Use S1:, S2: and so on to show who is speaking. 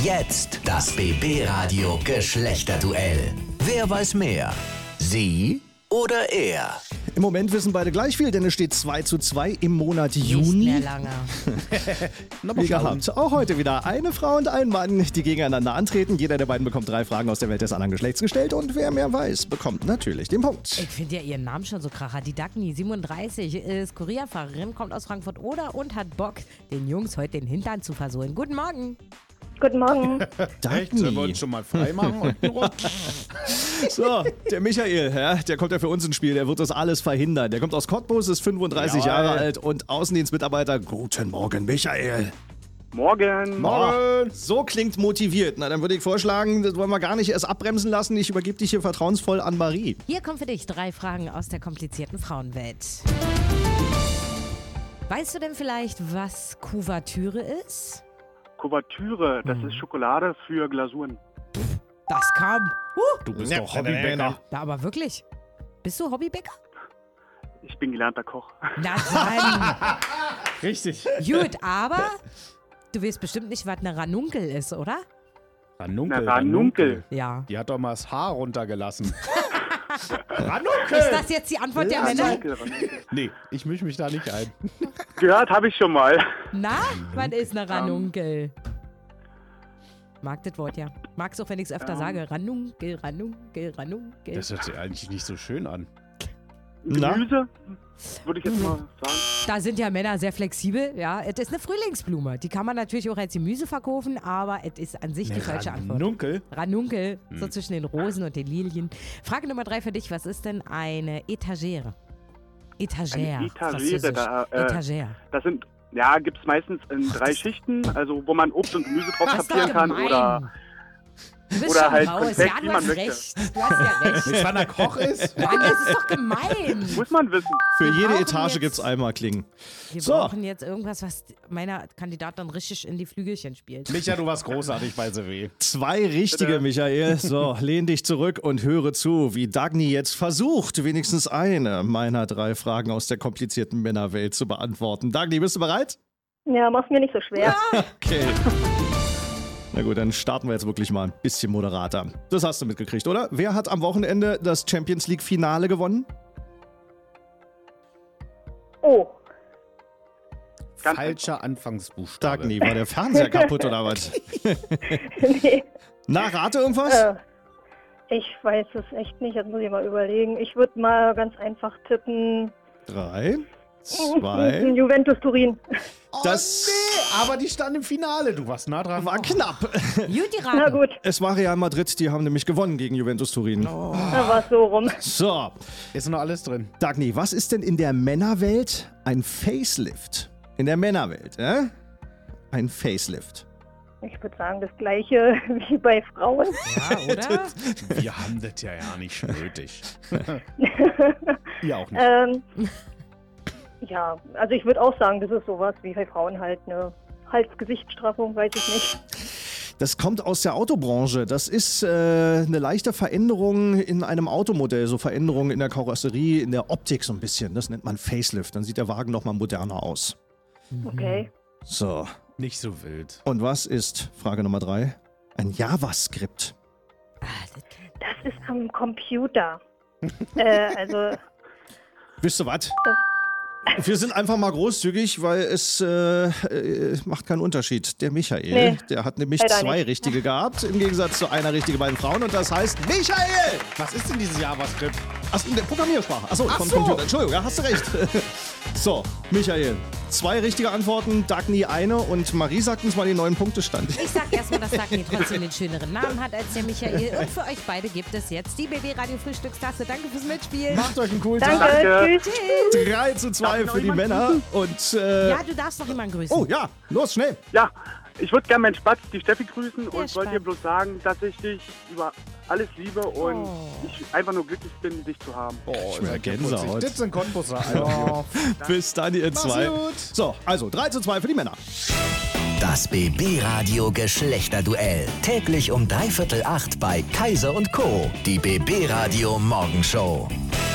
S1: Jetzt das BB-Radio Geschlechterduell. Wer weiß mehr? Sie oder er?
S2: Im Moment wissen beide gleich viel, denn es steht 2:2 im Monat
S3: Nicht
S2: Juni.
S3: mehr lange.
S2: Wie gehabt. Auch heute wieder eine Frau und ein Mann, die gegeneinander antreten. Jeder der beiden bekommt 3 Fragen aus der Welt des anderen Geschlechts gestellt und wer mehr weiß, bekommt natürlich den Punkt.
S3: Ich finde ja ihren Namen schon so kracher. Die Dagny, 37, ist Kurierfahrerin, kommt aus Frankfurt-Oder und hat Bock, den Jungs heute den Hintern zu versohlen. Guten Morgen.
S4: Guten Morgen.
S2: Dagny.
S5: Sollen wir uns schon mal frei machen?
S2: So, der Michael, ja, der kommt ja für uns ins Spiel, der wird das alles verhindern. Der kommt aus Cottbus, ist 35 Jahre alt und Außendienstmitarbeiter. Guten Morgen, Michael.
S6: Morgen.
S2: Oh, so klingt motiviert. Na, dann würde ich vorschlagen, das wollen wir gar nicht erst abbremsen lassen. Ich übergebe dich hier vertrauensvoll an Marie.
S3: Hier kommen für dich 3 Fragen aus der komplizierten Frauenwelt. Weißt du denn vielleicht, was Kuvertüre ist?
S6: Kuvertüre, das ist Schokolade für Glasuren.
S3: Das kam.
S5: Du bist doch Hobbybäcker.
S3: Ja, aber wirklich. Bist du Hobbybäcker?
S6: Ich bin gelernter Koch.
S3: Na dann.
S5: Richtig.
S3: Gut, aber du weißt bestimmt nicht, was eine Ranunkel ist, oder?
S5: Ranunkel.
S6: Ranunkel.
S3: Ja.
S5: Die hat doch mal das Haar runtergelassen.
S3: Ist
S5: Ranunkel!
S3: das jetzt die Antwort der Männer?
S6: Ranunkel.
S5: Nee, ich mische mich da nicht ein.
S6: Gehört habe ich schon mal.
S3: Na, was ist eine Ranunkel? Mag das Wort ja. Mag's auch, wenn ich es öfter sage. Ranunkel, Ranunkel, Ranunkel.
S5: Das hört sich eigentlich nicht so schön an.
S6: Gemüse, würde ich jetzt mal sagen.
S3: Da sind ja Männer sehr flexibel. Ja, es ist eine Frühlingsblume. Die kann man natürlich auch als Gemüse verkaufen, aber es ist an sich die falsche Antwort.
S5: Ranunkel?
S3: Ranunkel, so zwischen den Rosen und den Lilien. Frage Nummer 3 für dich. Was ist denn eine Etagere? Etagere.
S6: Eine Etagere,
S3: Französisch. Etagere.
S6: Das sind, ja, gibt es meistens in 3 Schichten, also wo man Obst und Gemüse drauf
S3: Das ist doch
S6: tapieren kann
S3: gemein.
S6: oder
S3: Du bist
S6: oder
S3: schon
S6: halt
S3: raus.
S6: Konfekt,
S3: Ja,
S6: wie
S3: du
S6: man
S3: hast
S6: möchte.
S3: recht. Du hast ja recht.
S5: Wenn Spanner Koch ist?
S3: Mann, das ist doch gemein.
S6: muss man wissen.
S2: Für jede
S3: brauchen
S2: Etage
S3: jetzt-
S2: gibt's einmal Klingen.
S3: Wir
S2: So.
S3: brauchen jetzt irgendwas, was meiner Kandidat dann richtig in die Flügelchen spielt.
S5: Micha, du warst großartig bei SW.
S2: 2 richtige, Michael. So, lehn dich zurück und höre zu, wie Dagny jetzt versucht, wenigstens eine meiner 3 Fragen aus der komplizierten Männerwelt zu beantworten. Dagny, bist du bereit?
S4: Ja, mach's mir nicht so schwer.
S2: Okay. Na gut, dann starten wir jetzt wirklich mal ein bisschen moderater. Das hast du mitgekriegt, oder? Wer hat am Wochenende das Champions League Finale gewonnen?
S4: Oh,
S5: Falscher Anfangsbuchstabe.
S2: Dagny, war der Fernseher kaputt oder was?
S4: nee.
S2: Na, rate irgendwas?
S4: Ich weiß es echt nicht. Jetzt muss ich mal überlegen. Ich würde mal ganz einfach tippen.
S2: 3, 2.
S4: Juventus Turin.
S2: Das
S5: Aber die stand im Finale. Du warst nah dran.
S2: war knapp.
S3: Gut, die
S4: Na
S3: Raten.
S4: gut,
S2: Es war Real Madrid, die haben nämlich gewonnen gegen Juventus Turin.
S4: da war es so rum.
S2: So,
S5: Ist noch alles drin.
S2: Dagny, was ist denn in der Männerwelt ein Facelift? In der Männerwelt, ein Facelift.
S4: Ich würde sagen, das Gleiche wie bei Frauen.
S3: Ja, oder?
S5: Wir haben das ja nicht nötig. Ihr auch nicht.
S4: Ja, also ich würde auch sagen, das ist sowas wie bei Frauen halt eine Hals-Gesichtsstraffung, weiß ich nicht.
S2: Das kommt aus der Autobranche. Das ist eine leichte Veränderung in einem Automodell, so Veränderungen in der Karosserie, in der Optik so ein bisschen. Das nennt man Facelift. Dann sieht der Wagen nochmal moderner aus.
S4: Okay.
S2: So,
S5: Nicht so wild.
S2: und was ist, Frage Nummer 3, ein JavaScript?
S4: Das ist am Computer. Also,
S2: Wisst ihr was? Wir sind einfach mal großzügig, weil es macht keinen Unterschied. Der Michael,
S4: Nee,
S2: der hat nämlich
S4: leider
S2: 2
S4: nicht.
S2: richtige gehabt, im Gegensatz zu einer richtige bei den Frauen. Und das heißt, Michael!
S5: Was ist denn dieses JavaScript?
S2: Achso, der Programmiersprache. Achso,
S5: Ach
S2: vom
S5: so.
S2: Computer. Entschuldigung, ja, hast du recht. So, Michael, 2 richtige Antworten, Dagny eine und Marie sagt uns mal den neuen Punktestand.
S3: Ich sag erstmal, dass Dagny trotzdem den schöneren Namen hat als der Michael. Und für euch beide gibt es jetzt die BB Radio Frühstückstasse. Danke fürs Mitspielen.
S5: Macht euch einen coolen
S4: danke,
S5: Tag.
S6: Danke.
S4: tschüss.
S2: 3:2 für die Männer und
S3: Ja, du darfst noch jemanden grüßen.
S2: oh ja, los, schnell.
S6: Ja, ich würde gerne meinen Spatz, die Steffi, grüßen und
S3: Spatz.
S6: wollte dir bloß sagen, dass ich dich über alles liebe und ich einfach nur glücklich bin, dich zu haben.
S5: Oh,
S2: Ich bin Gänsehaut.
S5: Das sind Cottbusser, Alter.
S2: Bis dann, ihr 2.
S5: gut.
S2: So, also 3:2 für die Männer.
S1: Das BB-Radio Geschlechterduell. Täglich um 7:45 bei Kaiser & Co. Die BB-Radio Morgenshow.